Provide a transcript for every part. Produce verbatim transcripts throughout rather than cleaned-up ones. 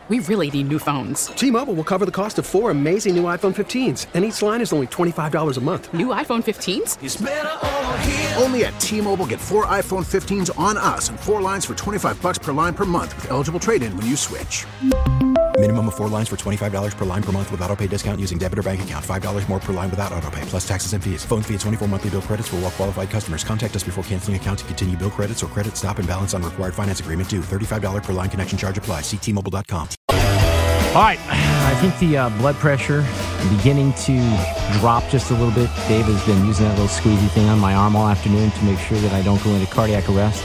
We really need new phones. T-Mobile will cover the cost of four amazing new iPhone fifteens, and each line is only twenty-five dollars a month. New iPhone fifteens? It's better over here. Only at T-Mobile, get four iPhone fifteens on us and four lines for twenty-five dollars per line per month with eligible trade-in when you switch. Minimum of four lines for twenty-five dollars per line per month with autopay discount using debit or bank account. five dollars more per line without autopay, plus taxes and fees. Phone fee at twenty-four monthly bill credits for well-qualified customers. Contact us before canceling account to continue bill credits or credit stop and balance on required finance agreement due. thirty-five dollars per line connection charge applies. See T Mobile dot com. All right, I think the uh, blood pressure beginning to drop just a little bit. Dave has been using that little squeezy thing on my arm all afternoon to make sure that I don't go into cardiac arrest.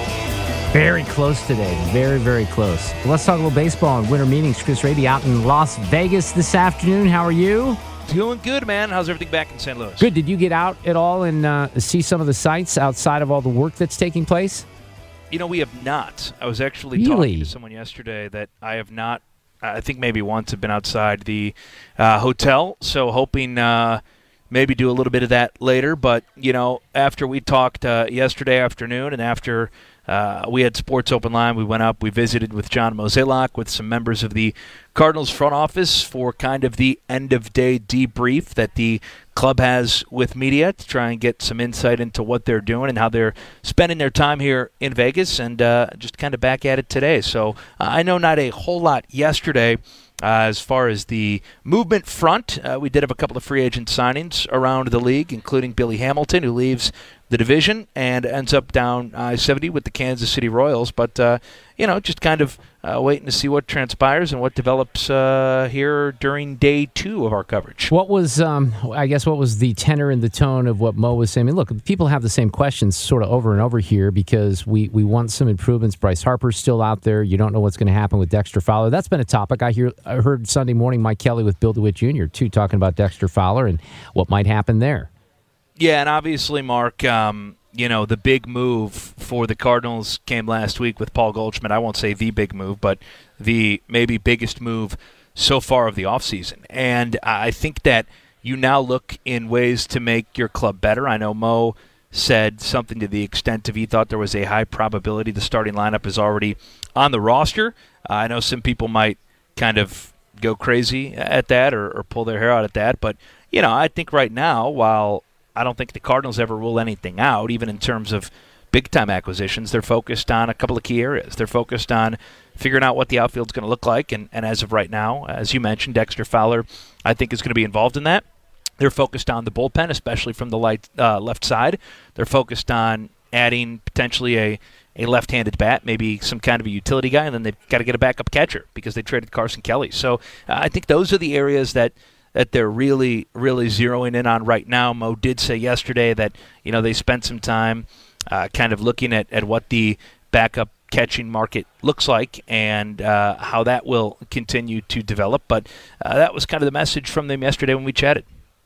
Very close today. Very, very close. Let's talk a little baseball and winter meetings. Chris Raby out in Las Vegas this afternoon. How are you? Doing good, man. How's everything back in Saint Louis? Good. Did you get out at all and uh, see some of the sights outside of all the work that's taking place? You know, we have not. I was actually Really? talking to someone yesterday that I have not, I think maybe once have been outside the uh, hotel, so hoping uh, maybe do a little bit of that later. But, you know, after we talked uh, yesterday afternoon and after Uh, we had Sports Open Line. We went up. We visited with John Mozeliak, with some members of the Cardinals front office for kind of the end-of-day debrief that the club has with media to try and get some insight into what they're doing and how they're spending their time here in Vegas, and uh, just kind of back at it today. So uh, I know not a whole lot yesterday uh, as far as the movement front. Uh, we did have a couple of free agent signings around the league, including Billy Hamilton, who leaves the division and ends up down I seventy with the Kansas City Royals. But, uh, you know, just kind of uh, waiting to see what transpires and what develops uh, here during day two of our coverage. What was, um, I guess, what was the tenor and the tone of what Mo was saying? I mean, look, people have the same questions sort of over and over here because we, we want some improvements. Bryce Harper's still out there. You don't know what's going to happen with Dexter Fowler. That's been a topic. I hear. I heard Sunday morning Mike Kelly with Bill DeWitt Junior, too, talking about Dexter Fowler and what might happen there. Yeah, and obviously, Mark, um, you know, the big move for the Cardinals came last week with Paul Goldschmidt. I won't say the big move, but the maybe biggest move so far of the offseason. And I think that you now look in ways to make your club better. I know Mo said something to the extent of he thought there was a high probability the starting lineup is already on the roster. Uh, I know some people might kind of go crazy at that or, or pull their hair out at that. But, you know, I think right now, while I don't think the Cardinals ever rule anything out, even in terms of big-time acquisitions. They're focused on a couple of key areas. They're focused on figuring out what the outfield's going to look like, and, and as of right now, as you mentioned, Dexter Fowler, I think, is going to be involved in that. They're focused on the bullpen, especially from the light, uh, left side. They're focused on adding potentially a, a left-handed bat, maybe some kind of a utility guy, and then they've got to get a backup catcher because they traded Carson Kelly. So uh, I think those are the areas that that they're really, really zeroing in on right now. Mo did say yesterday that, you know, they spent some time uh, kind of looking at, at what the backup catching market looks like and uh, how that will continue to develop. But uh, that was kind of the message from them yesterday when we chatted.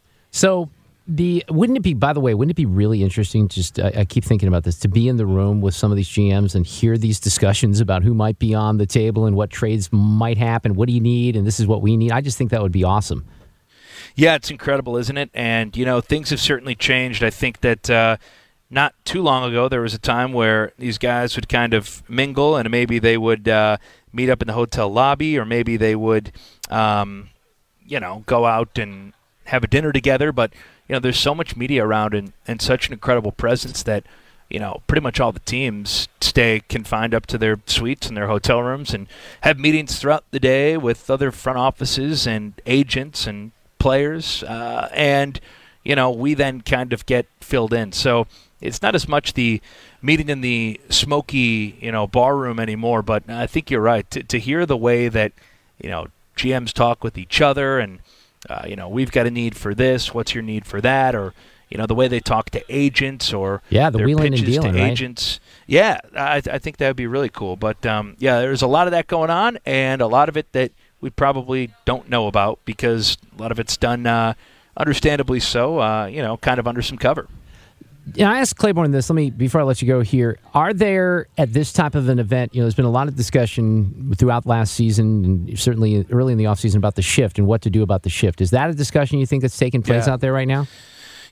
So the wouldn't it be, by the way, wouldn't it be really interesting, just I, I keep thinking about this, to be in the room with some of these G Ms and hear these discussions about who might be on the table and what trades might happen, what do you need, and this is what we need? I just think that would be awesome. Yeah, it's incredible, isn't it? And, you know, things have certainly changed. I think that uh, not too long ago there was a time where these guys would kind of mingle and maybe they would uh, meet up in the hotel lobby or maybe they would, um, you know, go out and have a dinner together. But, you know, there's so much media around and, and such an incredible presence that, you know, pretty much all the teams stay confined up to their suites and their hotel rooms and have meetings throughout the day with other front offices and agents and players, uh, and, you know, we then kind of get filled in. So it's not as much the meeting in the smoky, you know, bar room anymore, but I think you're right. To, to hear the way that, you know, G Ms talk with each other and, uh, you know, we've got a need for this, what's your need for that, or, you know, the way they talk to agents or yeah, the their wheeling and pitches dealing, to right? agents. Yeah, I, I think that would be really cool. But, um, yeah, there's a lot of that going on and a lot of it that we probably don't know about because a lot of it's done, uh, understandably so, uh, you know, kind of under some cover. Yeah, I asked Claiborne this. Let me, before I let you go here, are there, at this type of an event, you know, there's been a lot of discussion throughout last season and certainly early in the offseason about the shift and what to do about the shift. Is that a discussion you think that's taking place yeah. out there right now?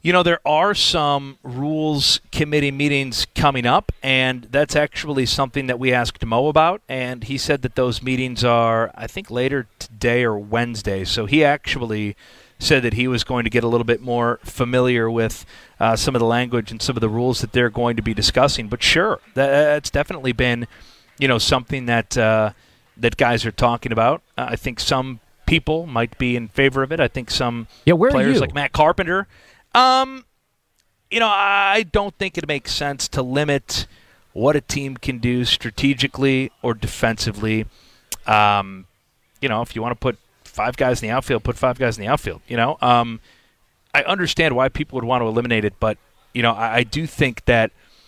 You know, there are some rules committee meetings coming up, and that's actually something that we asked Mo about, and he said that those meetings are, I think, later today or Wednesday. So he actually said that he was going to get a little bit more familiar with uh, some of the language and some of the rules that they're going to be discussing. But sure, that, that's definitely been, you know, something that uh, that guys are talking about. Uh, I think some people might be in favor of it. I think some yeah, where players are you? like Matt Carpenter. Um, you know, I don't think it makes sense to limit what a team can do strategically or defensively. Um, you know, if you want to put five guys in the outfield, put five guys in the outfield. You know, um, I understand why people would want to eliminate it, but you know, I, I do think that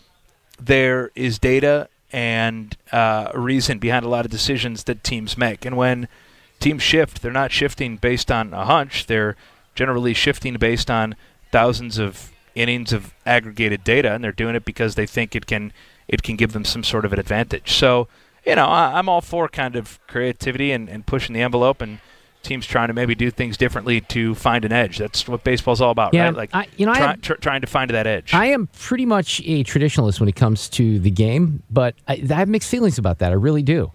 there is data and uh, a reason behind a lot of decisions that teams make, and when teams shift, they're not shifting based on a hunch. They're generally shifting based on thousands of innings of aggregated data, and they're doing it because they think it can it can give them some sort of an advantage. So, you know, I, I'm all for kind of creativity and, and pushing the envelope, and teams trying to maybe do things differently to find an edge. That's what baseball's all about, yeah, right? Like, I, you know, try, I am, tr- trying to find that edge. I am pretty much a traditionalist when it comes to the game, but I, I have mixed feelings about that. I really do.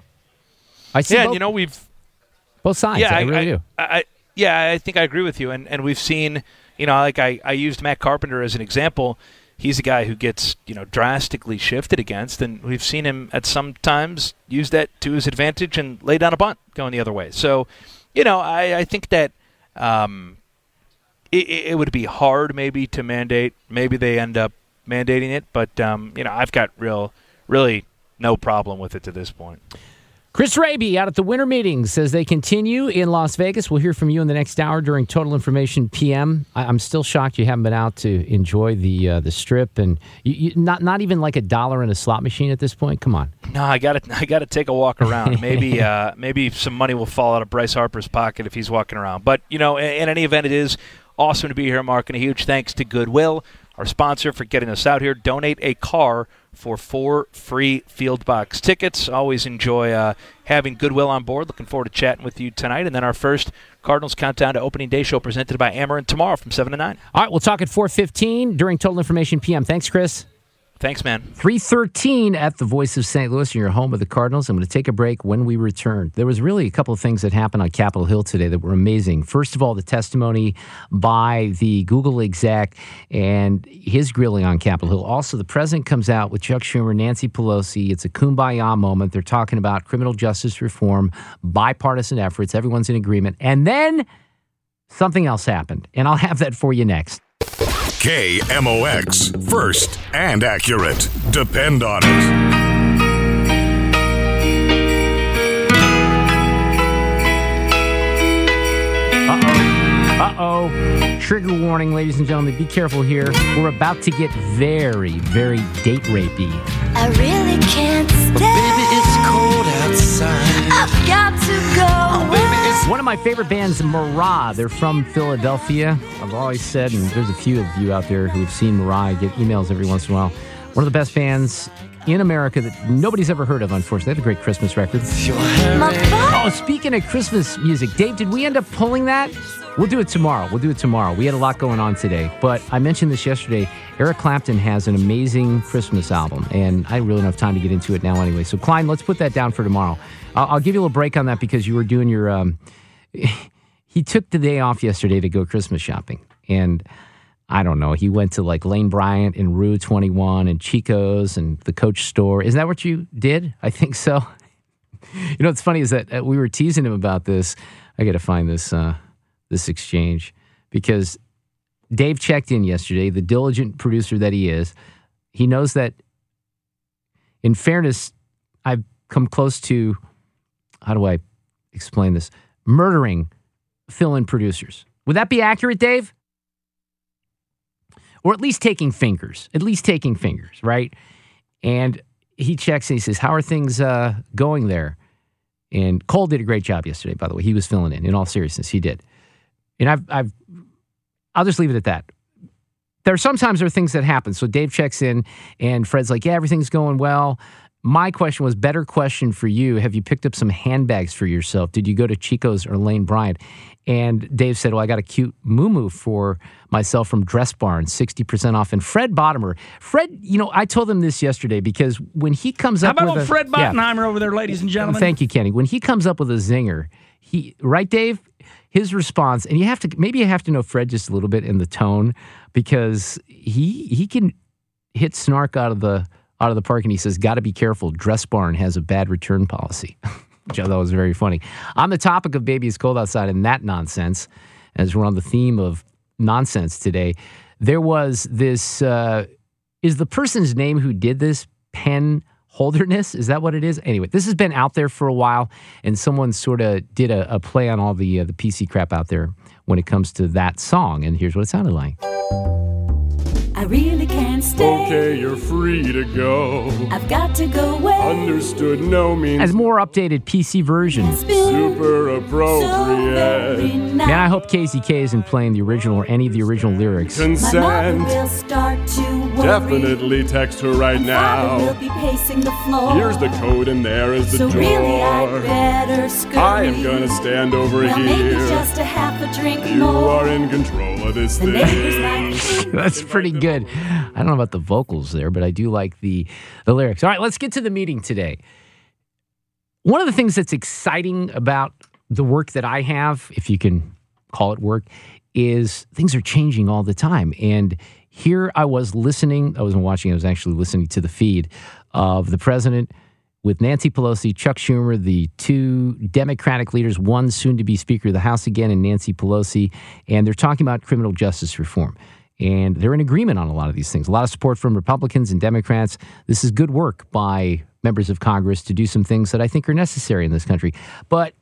I see yeah, both, you know, we've both sides. Yeah, I, I really I, do. I, I, yeah, I think I agree with you, and and we've seen. You know, like I, I used Matt Carpenter as an example. He's a guy who gets, you know, drastically shifted against, and we've seen him at some times use that to his advantage and lay down a bunt going the other way. So, you know, I, I think that um, it, it would be hard maybe to mandate. Maybe they end up mandating it, but, um, you know, I've got real, really no problem with it to this point. Chris Raby out at the winter meetings as they continue in Las Vegas. We'll hear from you in the next hour during Total Information P M. I, I'm still shocked you haven't been out to enjoy the uh, the strip, and you, you, not not even like a dollar in a slot machine at this point. Come on. No, I got to I got to take a walk around. Maybe uh, maybe some money will fall out of Bryce Harper's pocket if he's walking around. But you know, in, in any event, it is awesome to be here, Mark, and a huge thanks to Goodwill, our sponsor, for getting us out here. Donate a car for four free Field Box tickets. Always enjoy uh, having Goodwill on board. Looking forward to chatting with you tonight. And then our first Cardinals Countdown to Opening Day show presented by Ameren tomorrow from seven to nine. All right, we'll talk at four fifteen during Total Information P M. Thanks, Chris. Thanks, man. three thirteen at the Voice of Saint Louis in your home of the Cardinals. I'm going to take a break. When we return, there was really a couple of things that happened on Capitol Hill today that were amazing. First of all, the testimony by the Google exec and his grilling on Capitol Hill. Also, the president comes out with Chuck Schumer, Nancy Pelosi. It's a kumbaya moment. They're talking about criminal justice reform, bipartisan efforts. Everyone's in agreement. And then something else happened, and I'll have that for you next. K M O X, first and accurate. Depend on it. Uh-oh. Uh-oh. Trigger warning, ladies and gentlemen. Be careful here. We're about to get very, very date rapey. I really can't stay. But baby, it's cold outside. I've got to go. Oh, baby, it's One of my favorite bands, Mirah. They're from Philadelphia. I've always said, and there's a few of you out there who've seen Mirah. I get emails every once in a while. One of the best bands in America that nobody's ever heard of, unfortunately. They have a great Christmas record. My butt. Oh, speaking of Christmas music, Dave, did we end up pulling that? We'll do it tomorrow. We'll do it tomorrow. We had a lot going on today. But I mentioned this yesterday. Eric Clapton has an amazing Christmas album, and I really don't have time to get into it now anyway. So, Klein, let's put that down for tomorrow. I'll, I'll give you a little break on that because you were doing your... Um, he took the day off yesterday to go Christmas shopping. And I don't know. He went to like Lane Bryant and Rue twenty-one and Chico's and the Coach store. Isn't that what you did? I think so. You know, what's funny is that uh, we were teasing him about this. I got to find this uh, this exchange because Dave checked in yesterday, the diligent producer that he is. He knows that, in fairness, I've come close to, how do I explain this? Murdering fill-in producers. Would that be accurate, Dave? Or at least taking fingers. At least taking fingers, right? And he checks and he says, how are things uh, going there? And Cole did a great job yesterday, by the way. He was filling in. In all seriousness, he did. And I've, I've, I'll just leave it at that. There are sometimes there are things that happen. So Dave checks in and Fred's like, yeah, everything's going well. my question was, better question for you. Have you picked up some handbags for yourself? Did you go to Chico's or Lane Bryant? And Dave said, well, I got a cute moo-moo for myself from Dress Barn, sixty percent off. And Fred Bottomer, Fred, you know, I told him this yesterday because when he comes How up about with old a, Fred yeah. Bottenheimer over there, ladies and gentlemen? Thank you, Kenny. When he comes up with a zinger, he right, Dave? His response, and you have to, maybe you have to know Fred just a little bit in the tone because he he can hit snark out of the out of the park, and he says, got to be careful. Dress Barn has a bad return policy, which I thought was very funny. On the topic of Baby It's Cold Outside and that nonsense, as we're on the theme of nonsense today, there was this, uh, is the person's name who did this Penn Holderness? Is that what it is? Anyway, this has been out there for a while, and someone sort of did a, a play on all the uh, the P C crap out there when it comes to that song, and here's what it sounded like. I really can't stay. Okay, you're free to go. I've got to go away. Understood, no means As more updated P C version. super appropriate. So Man, I hope K Z K isn't playing the original or any of the original lyrics. Consent. will start to worry. Definitely text her right now. Father will be pacing the floor. Here's the code and there is the so door. really I'd better scurry. I am gonna stand over well, here. Maybe just a half a drink You more. are in control of this The thing. neighbors like That's pretty good. I don't know about the vocals there, but I do like the, the lyrics. All right, let's get to the meeting today. One of the things that's exciting about the work that I have, if you can call it work, is things are changing all the time. And here I was listening, I wasn't watching, I was actually listening to the feed of the president with Nancy Pelosi, Chuck Schumer, the two Democratic leaders, one soon to be Speaker of the House again, and Nancy Pelosi, and they're talking about criminal justice reform. And they're in agreement on a lot of these things. A lot of support from Republicans and Democrats. This is good work by members of Congress to do some things that I think are necessary in this country. But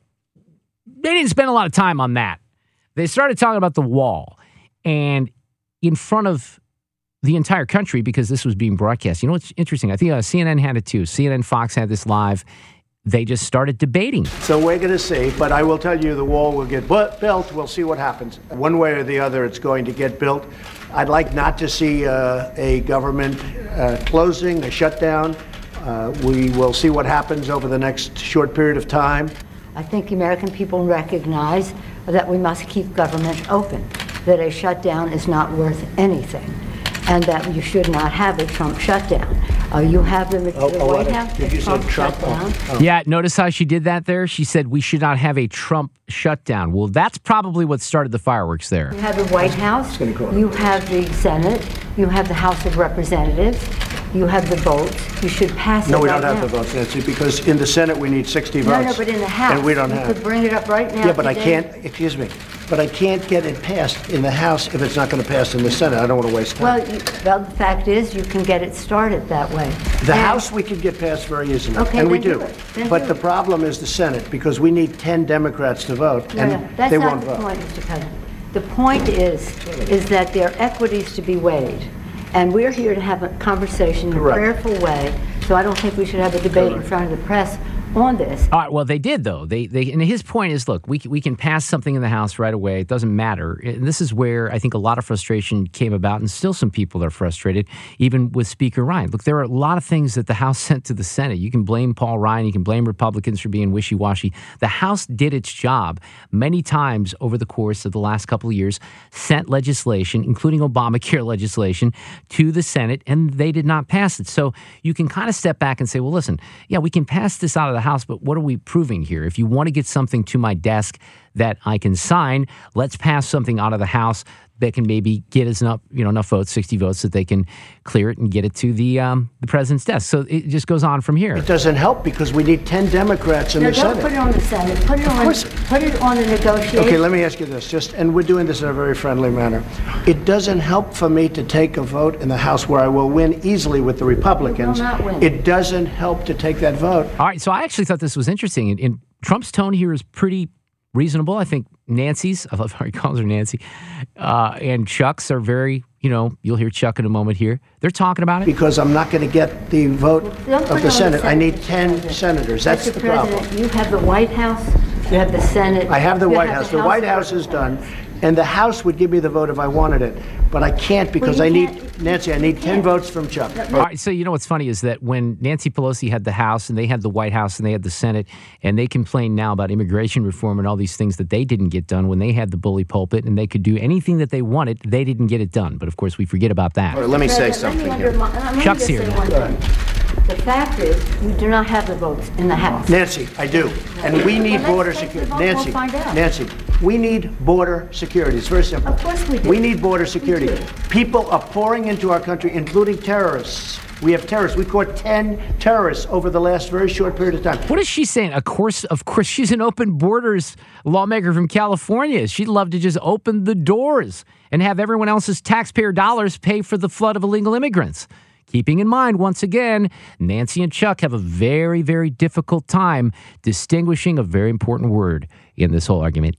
they didn't spend a lot of time on that. They started talking about the wall. And in front of the entire country, because this was being broadcast. You know what's interesting? I think uh, C N N had it too. C N N, Fox had this live. They just started debating. So we're going to see, but I will tell you the wall will get bu- built. We'll see what happens. One way or the other, it's going to get built. I'd like not to see uh, a government uh, closing, a shutdown. Uh, we will see what happens over the next short period of time. I think American people recognize that we must keep government open, that a shutdown is not worth anything, and that you should not have a Trump shutdown. Uh, you have the, Oh, the oh, White what? House, Did the you say Trump, Trump? shutdown. Oh. Yeah, notice how she did that there? She said we should not have a Trump shutdown. Well, that's probably what started the fireworks there. You have the White House, you have the Senate, you have the House of Representatives, you have the votes. You should pass it No, we right don't have now. the votes, Nancy, because in the Senate we need sixty No, votes. no, but in the House, and we don't you have. could bring it up right now. Yeah, but I today. can't. Excuse me, but I can't get it passed in the House if it's not going to pass in the Senate. I don't want to waste time. Well, you, well, the fact is, you can get it started that way. The And- House we can get passed very easily, Okay, and we then do. do it. Then But do the it. problem is the Senate, because we need ten Democrats to vote, No, and no, that's they not won't the vote. point, Mister President. The point is, is that there are equities to be weighed, and we're here to have a conversation in a Correct. prayerful way, so I don't think we should have a debate in front of the press on this. All right, well, they did, though. They, they, and his point is, look, we, we can pass something in the House right away. It doesn't matter. And this is where I think a lot of frustration came about, and still some people are frustrated, even with Speaker Ryan. Look, there are a lot of things that the House sent to the Senate. You can blame Paul Ryan. You can blame Republicans for being wishy-washy. The House did its job many times over the course of the last couple of years, sent legislation, including Obamacare legislation, to the Senate, and they did not pass it. So you can kind of step back and say, well, listen, yeah, we can pass this out of the House, but what are we proving here? If you want to get something to my desk that I can sign, let's pass something out of the House that can maybe get us enough, you know, enough votes, sixty votes, that they can clear it and get it to the um, the president's desk. So it just goes on from here. It doesn't help because we need ten Democrats in No, the don't Senate. put it on the Senate. Put it Of on, course. put it on the negotiation. Okay, let me ask you this, just, and we're doing this in a very friendly manner. It doesn't help for me to take a vote in the House where I will win easily with the Republicans. You will not win. It doesn't help to take that vote. All right, so I actually thought this was interesting. And, and Trump's tone here is pretty reasonable. I think Nancy's, I love how he calls her Nancy, uh, and Chuck's are very, you know, you'll hear Chuck in a moment here. They're talking about it. Because I'm not going to get the vote Don't put of it the on Senate. I need Mister ten President. senators. That's Mister the problem. President, you have the White House, you have the Senate. I have the you White House. The House White of House is done. and the House would give me the vote if I wanted it. But I can't because Well, I you need, can't. Nancy, I need You ten can't. votes from Chuck. All right, so you know what's funny is that when Nancy Pelosi had the House and they had the White House and they had the Senate, and they complain now about immigration reform and all these things that they didn't get done when they had the bully pulpit and they could do anything that they wanted, they didn't get it done. But of course, we forget about that. All right, let me say President, something let me here. undermi- let me Chuck's just here say now. one thing. The fact is, you do not have the votes in the House. Nancy, I do. And we need Well, let's border take the security. vote, we'll Nancy, find out. Nancy, we need border security. It's very simple. Of course we do. We need border security. do. People are pouring into our country, including terrorists. We have terrorists. We caught ten terrorists over the last very short period of time. What is she saying? Of course, of course, she's an open borders lawmaker from California. She'd love to just open the doors and have everyone else's taxpayer dollars pay for the flood of illegal immigrants. Keeping in mind, once again, Nancy and Chuck have a very, very difficult time distinguishing a very important word in this whole argument.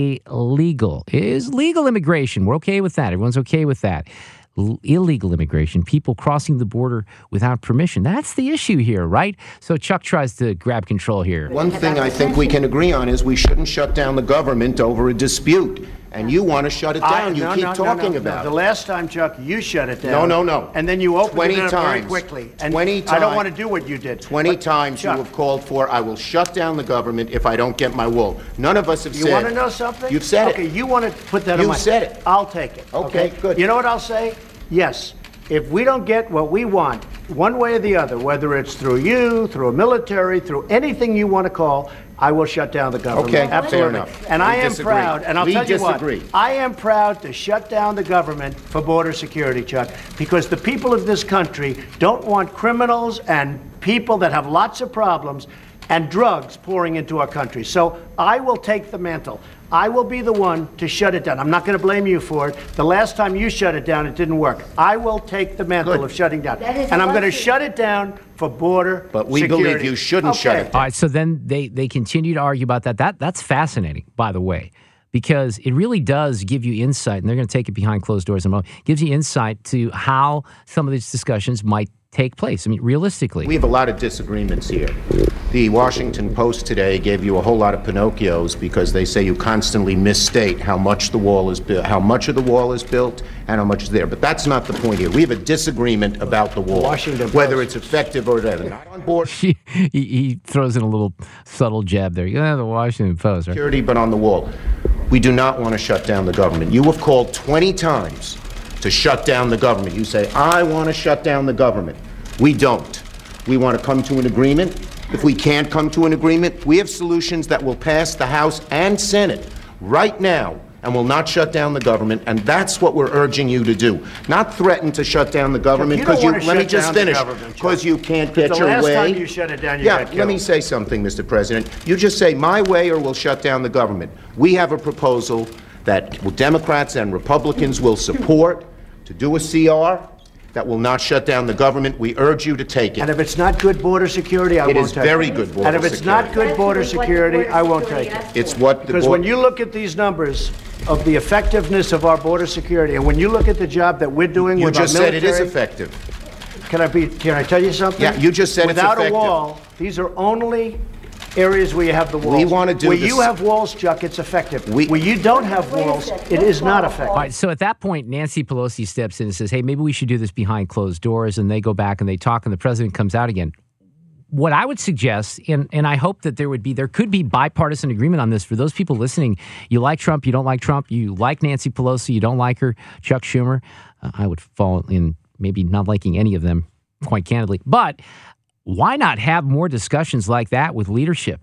Illegal is legal immigration. We're okay with that. Everyone's okay with that. L- illegal immigration, people crossing the border without permission. That's the issue here, right? So Chuck tries to grab control here. One thing I think we can agree on is we shouldn't shut down the government over a dispute. And you want to shut it I- down. You no, keep no, no, talking no, about no. it. The last time, Chuck, you shut it No, down. no, no. And then you opened twenty it up very times. quickly. And twenty I don't times. want to do what you did. twenty But, times Chuck, you have called for, I will shut down the government if I don't get my wool. None of us have You said. want to know something? You've said okay, it. you want to put that on You my... said it. I'll take it. Okay, good. You know what I'll say? Yes. If we don't get what we want, one way or the other, whether it's through you, through a military, through anything you want to call, I will shut down the government. Okay, fair Absolutely. enough. And We I am disagree. proud, and I'll We tell you disagree. what, I am proud to shut down the government for border security, Chuck, because the people of this country don't want criminals and people that have lots of problems and drugs pouring into our country. So I will take the mantle. I will be the one to shut it down. I'm not going to blame you for it. The last time you shut it down, it didn't work. I will take the mantle Good. of shutting down. That is And I'm going to luxury. shut it down for border But we security. believe you shouldn't shut Okay. it All right, so then they, they continue to argue about that. That That's fascinating, by the way, because it really does give you insight, and they're going to take it behind closed doors in a moment, gives you insight to how some of these discussions might take place. I mean, realistically. We have a lot of disagreements here. The Washington Post today gave you a whole lot of Pinocchios because they say you constantly misstate how much the wall is built, how much of the wall is built, and how much is there. But that's not the point here. We have a disagreement about the wall, Washington whether Post. it's effective or whatever. Not on board he, he throws in a little subtle jab there. Yeah, the Washington Post, right? security, but on the wall. We do not want to shut down the government. You have called twenty times to shut down the government. You say, I want to shut down the government. We don't. We want to come to an agreement. If we can't come to an agreement, we have solutions that will pass the House and Senate right now and will not shut down the government, and that's what we're urging you to do. Not threaten to shut down the government you don't because you, wanna let me shut just down the finish, government, because Chuck. you can't get The your last way. time you shut it down, you yeah, got let me killed. say something, Mister President. You just say my way or we'll shut down the government. We have a proposal that Democrats and Republicans will support to do a C R that will not shut down the government. We urge you to take And it. if it's not good border security, I It won't is take very it. good border And if it's not security. good border That's what the security, border I won't security take it. asked It's for. what the Because board- when you look at these numbers of the effectiveness of our border security, and when you look at the job that we're doing you with just our said it is military- effective. Can I be? Can I tell you something? Yeah, you just said it's Without effective. a wall, these are only areas where you have the walls. We wanna do Where this- you have walls, Chuck, it's effective. We- where you don't have Wait a walls, second. it is not effective. All right, so at that point, Nancy Pelosi steps in and says, hey, maybe we should do this behind closed doors. And they go back and they talk, and the president comes out again. What I would suggest, and, and I hope that there would be, there could be bipartisan agreement on this for those people listening. You like Trump, you don't like Trump, you like Nancy Pelosi, you don't like her, Chuck Schumer. Uh, I would fall in maybe not liking any of them, quite candidly. But why not have more discussions like that with leadership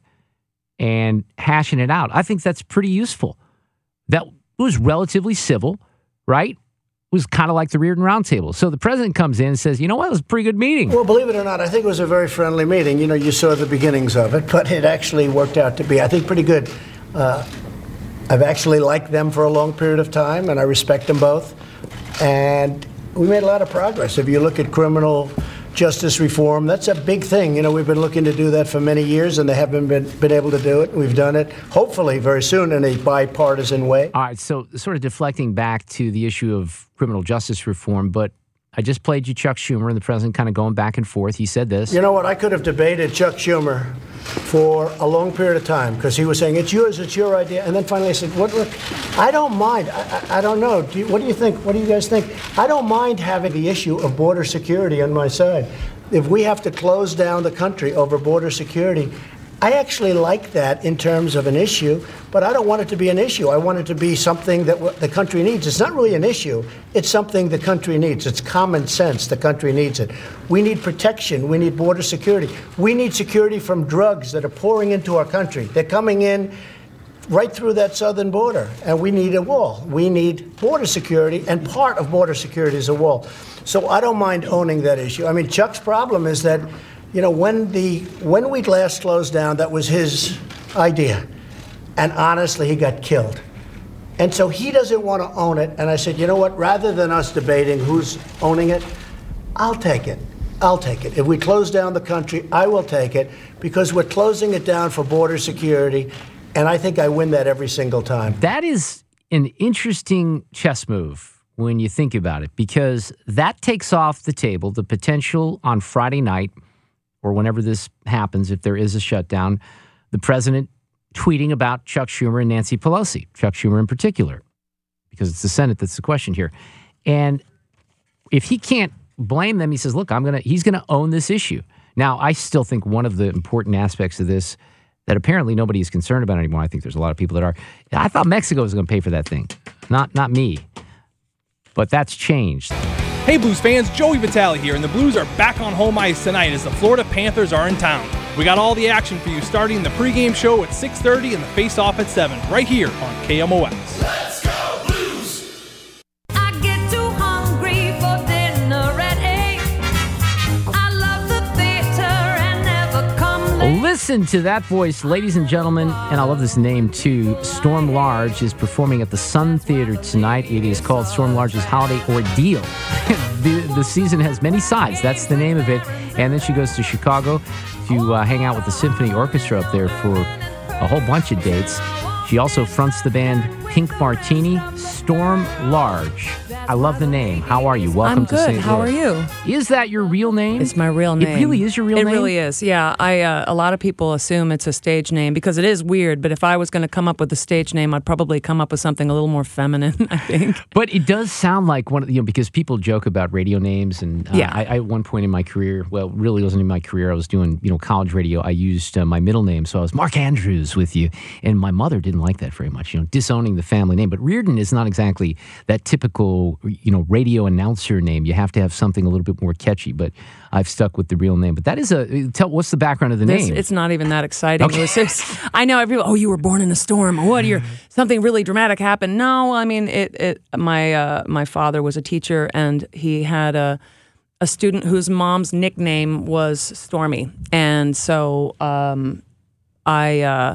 and hashing it out? I think that's pretty useful. That was relatively civil, right? It was kind of like the Reardon Roundtable. So the president comes in and says, you know what, it was a pretty good meeting. Well, believe it or not, I think it was a very friendly meeting. You know, you saw the beginnings of it, but it actually worked out to be, I think, pretty good. Uh, I've actually liked them for a long period of time, and I respect them both. And we made a lot of progress. If you look at criminal justice reform, that's a big thing. You know, we've been looking to do that for many years, and they haven't been, been able to do it. We've done it, hopefully, very soon in a bipartisan way. All right, so sort of deflecting back to the issue of criminal justice reform, but I just played you Chuck Schumer and the president kind of going back and forth. He said this. You know what? I could have debated Chuck Schumer for a long period of time because he was saying, it's yours, it's your idea. And then finally I said, what, look, I don't mind. I, I, I don't know. Do you, what do you think? What do you guys think? I don't mind having the issue of border security on my side. If we have to close down the country over border security, I actually like that in terms of an issue, but I don't want it to be an issue. I want it to be something that w- the country needs. It's not really an issue. It's something the country needs. It's common sense. The country needs it. We need protection. We need border security. We need security from drugs that are pouring into our country. They're coming in right through that southern border, and we need a wall. We need border security, and part of border security is a wall. So I don't mind owning that issue. I mean, Chuck's problem is that, you know, when the when we last closed down, that was his idea. And honestly, he got killed. And so he doesn't want to own it. And I said, you know what, rather than us debating who's owning it, I'll take it. I'll take it. If we close down the country, I will take it because we're closing it down for border security. And I think I win that every single time. That is an interesting chess move when you think about it, because that takes off the table the potential on Friday night or whenever this happens, if there is a shutdown, the president tweeting about Chuck Schumer and Nancy Pelosi, Chuck Schumer in particular, because it's the Senate that's the question here. And if he can't blame them, he says, look, I'm gonna he's gonna own this issue. Now, I still think one of the important aspects of this that apparently nobody is concerned about anymore, I think there's a lot of people that are, I thought Mexico was gonna pay for that thing, not not me. But that's changed. Hey Blues fans, Joey Vitale here, and the Blues are back on home ice tonight as the Florida Panthers are in town. We got all the action for you starting the pregame show at six thirty and the face-off at seven, right here on K M O X. Let's go Blues! I get too hungry for dinner at eight. I love the theater and never come late. Listen to that voice, ladies and gentlemen, and I love this name too. Storm Large is performing at the Sun Theater tonight. It is called Storm Large's Holiday Ordeal. the, the season has many sides. That's the name of it. And then she goes to Chicago to uh, hang out with the Symphony Orchestra up there for a whole bunch of dates. She also fronts the band Pink Martini. Storm Large. I love the name. How are you? Welcome I'm to good. Saint Louis. How are you? Is that your real name? It's my real name. It really is your real it name? It really is, yeah. I uh, a lot of people assume it's a stage name because it is weird, but if I was going to come up with a stage name, I'd probably come up with something a little more feminine, I think. But it does sound like one of the, you know, because people joke about radio names, and uh, yeah. I, I, at one point in my career, well, really wasn't in my career, I was doing, you know, college radio. I used uh, my middle name, so I was Mark Andrews with you, and my mother didn't like that very much, you know, disowning the family name. But Reardon is not exactly that typical, you know, radio announcer name. You have to have something a little bit more catchy, but I've stuck with the real name. But that is a, tell, what's the background of the this, name? It's not even that exciting. Okay. It was just, I know everyone, oh, you were born in a storm. What, you're, something really dramatic happened. No, I mean, it. it my uh, my father was a teacher, and he had a, a student whose mom's nickname was Stormy. And so um, I... Uh,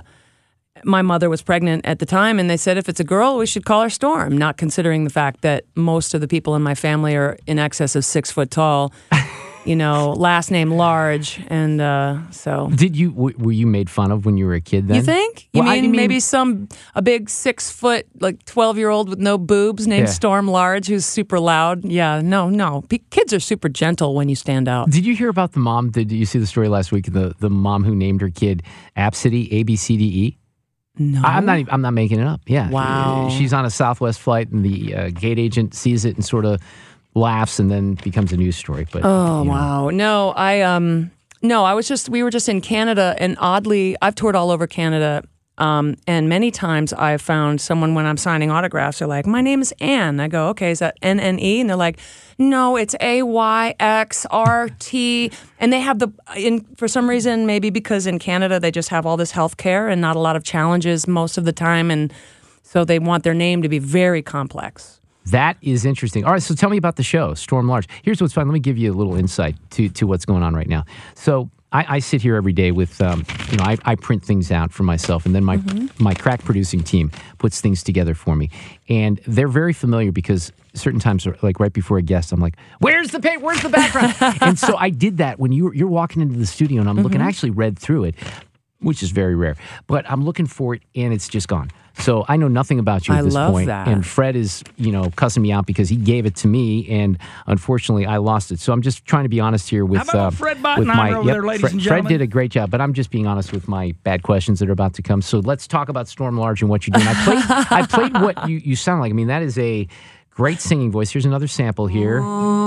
my mother was pregnant at the time, and they said if it's a girl, we should call her Storm, not considering the fact that most of the people in my family are in excess of six foot tall, you know, last name Large, and uh, so. Did you, w- were you made fun of when you were a kid then? You think? You well, mean, I mean maybe some, a big six foot, like twelve year old with no boobs named Yeah. Storm Large who's super loud? Yeah, no, no. P- kids are super gentle when you stand out. Did you hear about the mom, did you see the story last week, the, the mom who named her kid Absidy, A B C D E? No. I'm not. even- I'm not making it up. Yeah. Wow. She's on a Southwest flight, and the uh, gate agent sees it and sort of laughs, and then becomes a news story. But Oh, you know. wow. No, I um no, I was just we were just in Canada, and oddly, I've toured all over Canada. Um, and many times I've found someone when I'm signing autographs, they're like, my name is Ann. I go, okay, is that N N E? And they're like, no, it's A Y X R T. And they have the, in for some reason, maybe because in Canada they just have all this health care and not a lot of challenges most of the time. And so they want their name to be very complex. That is interesting. All right, so tell me about the show, Storm Large. Here's what's fun. Let me give you a little insight to, to what's going on right now. So I, I sit here every day with, um, you know, I, I print things out for myself, and then my mm-hmm. my crack producing team puts things together for me. And they're very familiar because certain times, like right before a guest, I'm like, where's the pay? Where's the background? And so I did that when you, you're walking into the studio, and I'm mm-hmm. looking, I actually read through it, which is very rare, but I'm looking for it, and it's just gone. So I know nothing about you at I this love point. that. And Fred is, you know, cussing me out because he gave it to me, and unfortunately I lost it. So I'm just trying to be honest here with How about uh, Fred with Bottenheimer my over there, ladies Fred, and Fred gentlemen? did a great job, but I'm just being honest with my bad questions that are about to come. So let's talk about Storm Large and what you're doing. I played I played what you, you sound like. I mean, that is a great singing voice. Here's another sample here.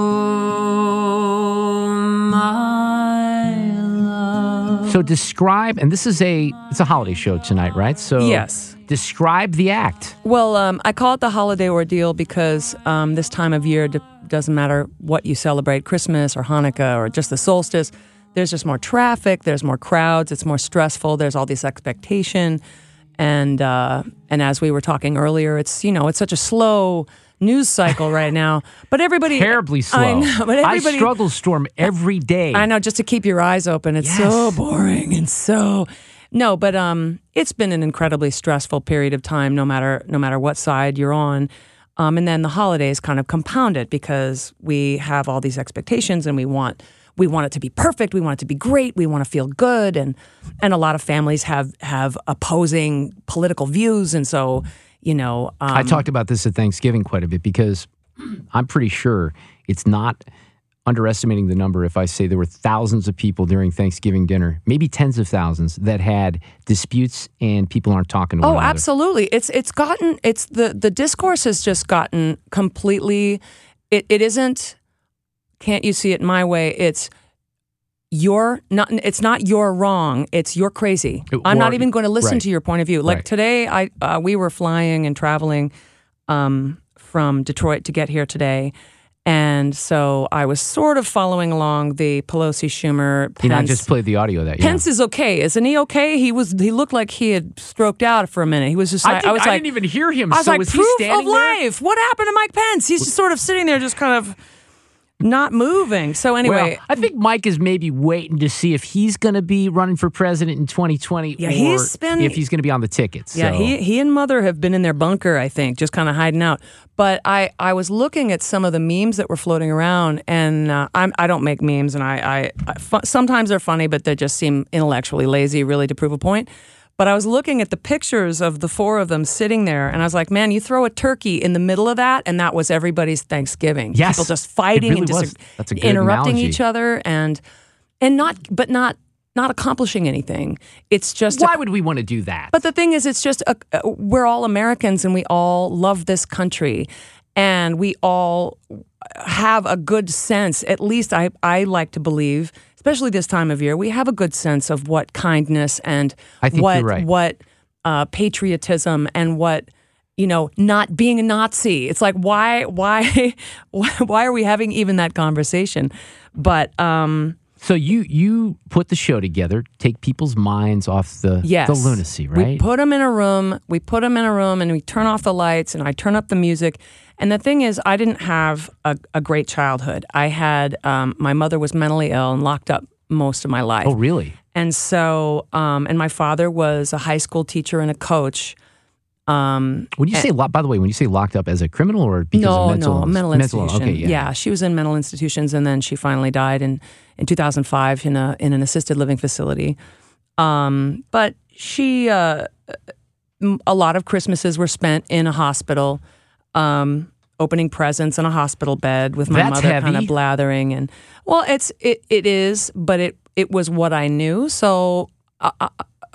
So describe, and this is a it's a holiday show tonight, right? So Yes. Describe the act. Well, um, I call it the holiday ordeal because um, this time of year d- doesn't matter what you celebrate, Christmas or Hanukkah or just the solstice. There's just more traffic. There's more crowds. It's more stressful. There's all this expectation, and uh, and as we were talking earlier, it's you know it's such a slow news cycle right now. But everybody Terribly slow. I know, but everybody I struggle, Storm, every day. I know, just to keep your eyes open. It's so Yes. boring and so no, but um, it's been an incredibly stressful period of time. No matter no matter what side you're on, um, and then the holidays kind of compound it because we have all these expectations and we want we want it to be perfect. We want it to be great. We want to feel good, and and a lot of families have have opposing political views, and so you know. Um, I talked about this at Thanksgiving quite a bit because I'm pretty sure it's not underestimating the number if I say there were thousands of people during Thanksgiving dinner, maybe tens of thousands, that had disputes and people aren't talking to one Oh, another. absolutely. It's it's gotten it's the the discourse has just gotten completely. It it isn't. Can't you see it my way? It's you're not. It's not you're wrong. It's you're crazy. I'm Or- not even going to listen right. to your point of view. Like Right. today, I uh, we were flying and traveling um, from Detroit to get here today. And so I was sort of following along the Pelosi, Schumer, Pence. You know, I just played the audio of that. Yeah. Pence is okay, isn't he? Okay, he was. He looked like he had stroked out for a minute. He was just. I Like, didn't- was I like, didn't even hear him, I was so like, was he proof standing of there? life. What happened to Mike Pence? He's just sort of sitting there, just kind of not moving. So anyway, Well, I think Mike is maybe waiting to see if he's going to be running for president in twenty twenty Yeah, or he's been- if he's going to be on the ticket. yeah, So- he he and Mother have been in their bunker, I think, just kind of hiding out. But I, I was looking at some of the memes that were floating around, and uh, I'm I don't make memes, and I, I, I fu- sometimes they're funny, but they just seem intellectually lazy, really, to prove a point. But I was looking at the pictures of the four of them sitting there, and I was like, man, you throw a turkey in the middle of that, and that was everybody's Thanksgiving. Yes, People just fighting it really and was. just That's a good interrupting analogy. each other, and and not, but not not accomplishing anything. It's just Why a, would we want to do that? but the thing is, it's just a, uh, we're all Americans, and we all love this country, and we all have a good sense. At least I I like to believe, especially this time of year, we have a good sense of what kindness and I think what you're right. what uh, patriotism and what you know not being a Nazi. It's like why why why are we having even that conversation? But um, So you you put the show together, take people's minds off the yes, the lunacy, right? We put them in a room. We put them in a room, and we turn off the lights, and I turn up the music. And the thing is, I didn't have a, a great childhood. I had um, my mother was mentally ill and locked up most of my life. Oh, really? And so, um, and my father was a high school teacher and a coach. Um, When you say, lo- by the way, when you say locked up as a criminal or because no, of mental no, a illness? mental institution. Okay, yeah. yeah, she was in mental institutions, and then she finally died in, in two thousand five in a in an assisted living facility. Um, but she, uh, m- a lot of Christmases were spent in a hospital, um, opening presents in a hospital bed with my That's mother kind heavy. of blathering, and well, it's it it is, but it it was what I knew, so. Uh, uh,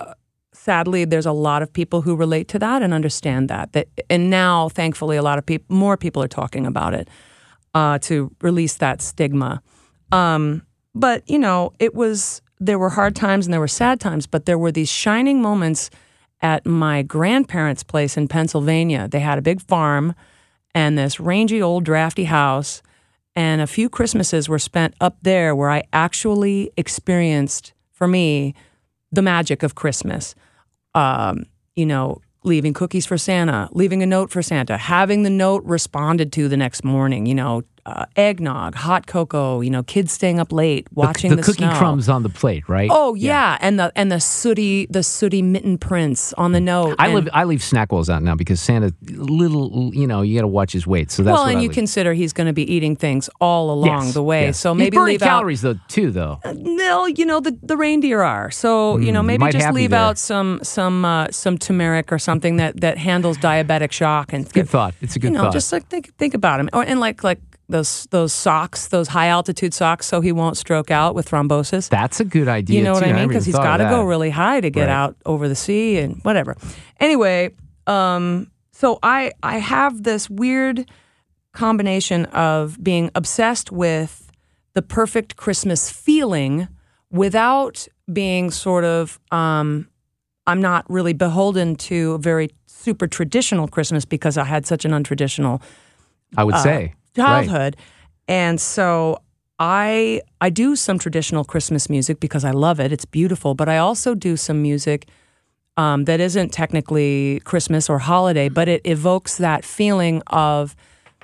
Sadly, there's a lot of people who relate to that and understand that. That, and now, thankfully, a lot of people, more people are talking about it uh, to release that stigma. Um, but you know, it was there were hard times and there were sad times, but there were these shining moments at my grandparents' place in Pennsylvania. They had a big farm and this rangy old drafty house, and a few Christmases were spent up there where I actually experienced, for me, the magic of Christmas. Um, you know, leaving cookies for Santa, leaving a note for Santa, having the note responded to the next morning, you know, uh, eggnog, hot cocoa, you know, kids staying up late, watching the, the, the cookie snow. crumbs on the plate, right? Oh yeah. and the and the sooty the sooty mitten prints on the note. I and, live. I leave Snackwells out now because Santa, little, you know, you got to watch his weight. So that's well, what and I you leave. consider he's going to be eating things all along Yes, the way. yes. So He's maybe burning leave calories though too, though. out. No, you know the, the reindeer are. So you know Mm, maybe might just have me leave there. out some some uh, some turmeric or something that, that handles diabetic shock and Good thought. It's a good you know thought. just like think think about him. Or, and like like those those socks, those high altitude socks, so he won't stroke out with thrombosis. That's a good idea. You know what too. I mean? never Because even he's thought got of to go that. really high to get Right. out over the sea and whatever. Anyway, um, so I I have this weird combination of being obsessed with the perfect Christmas feeling without being sort of um, I'm not really beholden to a very super traditional Christmas because I had such an untraditional I would uh, say childhood. And so I I do some traditional Christmas music because I love it. It's beautiful. But I also do some music um, that isn't technically Christmas or holiday, but it evokes that feeling of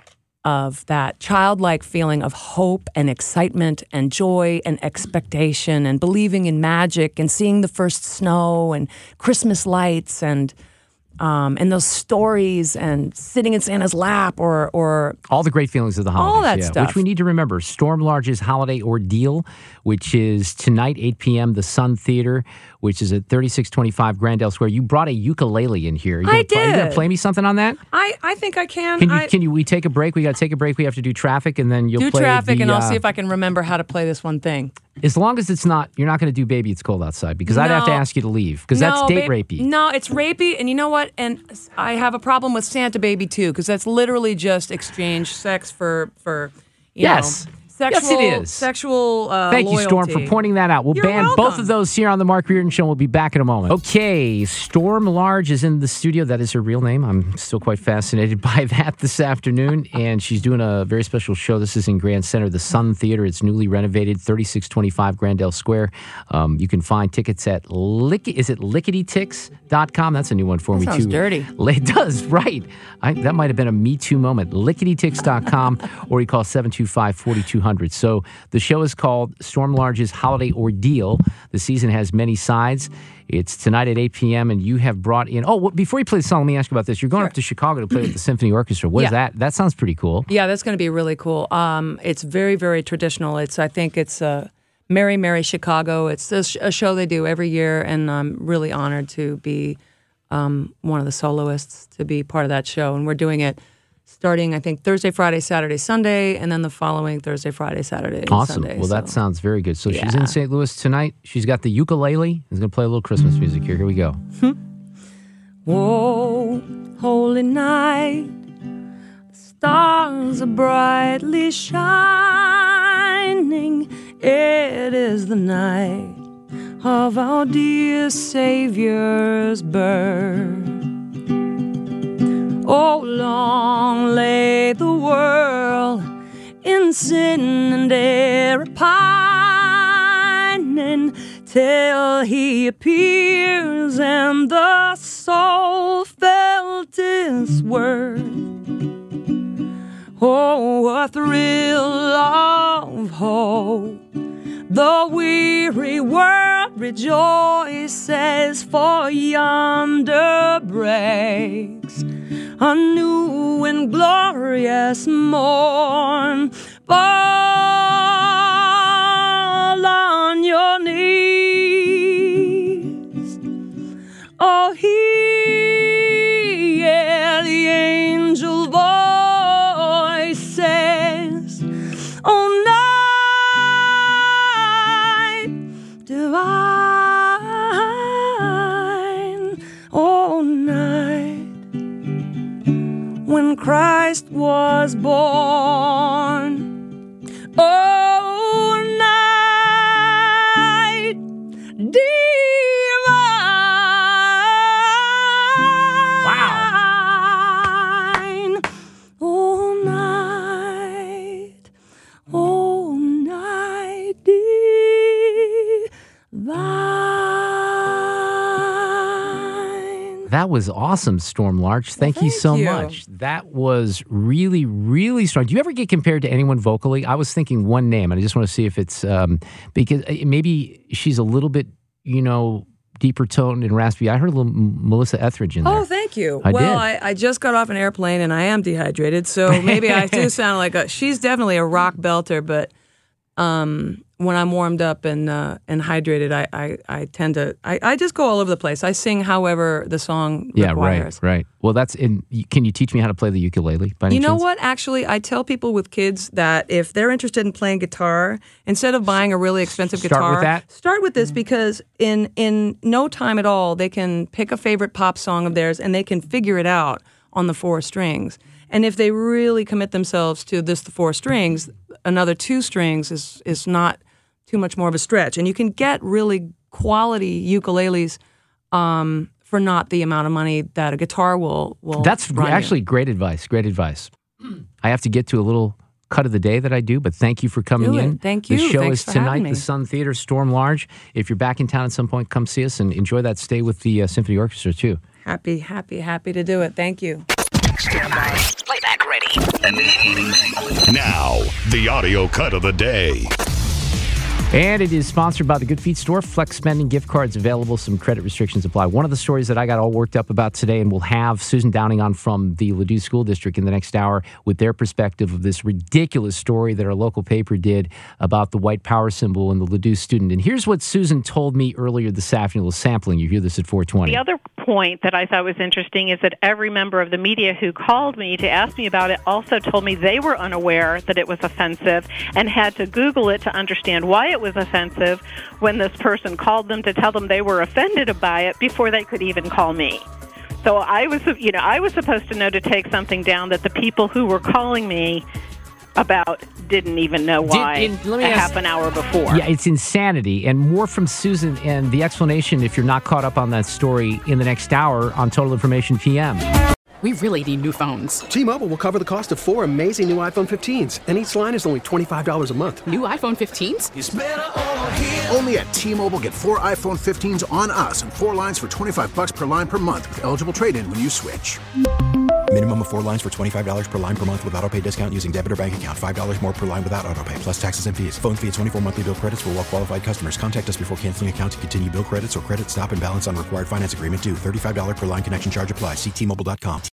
of that childlike feeling of hope and excitement and joy and expectation and believing in magic and seeing the first snow and Christmas lights and um, and those stories and sitting in Santa's lap or or all the great feelings of the holidays. all that yeah, stuff. Which we need to remember. Storm Large's Holiday Ordeal, which is tonight, eight p.m., the Sun Theater, which is at thirty-six twenty-five Grandel Square. You brought a ukulele in here. You I gonna play, You gonna did. play me something on that? I, I think I can. Can you, I, can you, we take a break? We got to take a break. We have to do traffic, and then you'll do play traffic, the, and I'll uh, see if I can remember how to play this one thing. As long as it's not, you're not going to do Baby It's Cold Outside, because I'd have to No. ask you to leave, because that's No, date babe- rapey. No, it's rapey, and you know what? And I have a problem with Santa Baby too, because that's literally just exchange sex for for you Yes. know, Yes, sexual, it is. Sexual. Uh, Thank you, Storm, for loyalty. pointing that out. We'll You're ban welcome. both of those here on the Mark Reardon Show. We'll be back in a moment. Okay, Storm Large is in the studio. That is her real name. I'm still quite fascinated by that this afternoon. And she's doing a very special show. This is in Grand Center, the Sun Theater. It's newly renovated, thirty-six twenty-five Grandel Square. Um, you can find tickets at Lick. Is it lickety tix dot com? That's a new one for That me, sounds too. dirty. It does, right. I, that might have been a Me Too moment. lickety tix dot com, or you call seven two five, four two zero zero. So the show is called Storm Large's Holiday Ordeal. The season has many sides. It's tonight at eight p.m., and you have brought in... Oh, well, before you play the song, let me ask you about this. You're going up to Chicago to play with the Symphony Orchestra. What is Yeah. that? That sounds pretty cool. Yeah, that's going to be really cool. Um, it's very, very traditional. It's I think it's uh, Merry, Merry Chicago. It's a, sh- a show they do every year, and I'm really honored to be um, one of the soloists to be part of that show. And we're doing it starting, I think, Thursday, Friday, Saturday, Sunday, and then the following Thursday, Friday, Saturday, and Awesome. Sunday. Well, that So- sounds very good. So she's Yeah. in Saint Louis tonight. She's got the ukulele. She's going to play a little Christmas music here. Here we go. Whoa, holy night, the stars are brightly shining. It is the night of our dear Savior's birth. Oh, long lay the world in sin and error pining, till he appears and the soul felt his worth. Oh, a thrill of hope, the weary world rejoices, for yonder breaks a new and glorious morn. Fall on your knees. Oh, hear the angel voices. Oh, night divine. Oh, night when Christ was born. Oh, night divine. Oh, night. Oh, night divine. That that was awesome, Storm Larch. Thank, well, you thank so you. much. That was really, really strong. Do you ever get compared to anyone vocally? I was thinking one name, and I just want to see if it's um, because maybe she's a little bit, you know, deeper toned and raspy. I heard a little Melissa Etheridge in there. Oh, thank you. I well, did. I, I just got off an airplane and I am dehydrated, so maybe I do sound like a. She's definitely a rock belter, but um, when I'm warmed up and uh, and hydrated, I, I, I tend to I, I just go all over the place. I sing however the song yeah, requires. right, right. Well, that's in. Can you teach me how to play the ukulele? By any You know chance? what? Actually, I tell people with kids that if they're interested in playing guitar, instead of buying a really expensive Start guitar, with that? start with this because in in no time at all, they can pick a favorite pop song of theirs and they can figure it out on the four strings. And if they really commit themselves to this, the four strings, another two strings is is not too much more of a stretch. And you can get really quality ukuleles um, for not the amount of money that a guitar will will. That's run you. actually great advice. Great advice. I have to get to a little cut of the day that I do, but thank you for coming Do it. in. Thank The you. show Thanks is for having tonight, me. the Sun Theater, Storm Large. If you're back in town at some point, come see us and enjoy that stay with the uh, Symphony Orchestra too. Happy, happy, happy to do it. Thank you. Stand by. Playback ready. Now, the audio cut of the day. And it is sponsored by the Good Feet Store. Flex spending gift cards available. Some credit restrictions apply. One of the stories that I got all worked up about today, and we'll have Susan Downing on from the Ladue School District in the next hour with their perspective of this ridiculous story that our local paper did about the white power symbol and the Ladue student. And here's what Susan told me earlier this afternoon. A little sampling. You hear this at four twenty. The other point that I thought was interesting is that every member of the media who called me to ask me about it also told me they were unaware that it was offensive and had to Google it to understand why it was offensive when this person called them to tell them they were offended by it before they could even call me. So I was, you know, I was supposed to know to take something down that the people who were calling me about didn't even know why Did, in, let me a ask, half an hour before. Yeah, it's insanity. And more from Susan and the explanation, if you're not caught up on that story, in the next hour on Total Information P M. We really need new phones. T-Mobile will cover the cost of four amazing new iPhone fifteens, and each line is only twenty-five dollars a month. New iPhone fifteens? It's better over here. Only at T-Mobile, get four iPhone fifteens on us and four lines for twenty-five bucks per line per month with eligible trade-in when you switch. Minimum of four lines for twenty-five dollars per line per month with autopay discount using debit or bank account. five dollars more per line without autopay, plus taxes and fees. Phone fee at twenty-four monthly bill credits for well-qualified customers. Contact us before canceling account to continue bill credits or credit stop and balance on required finance agreement due. thirty-five dollars per line connection charge applies. See T Mobile dot com.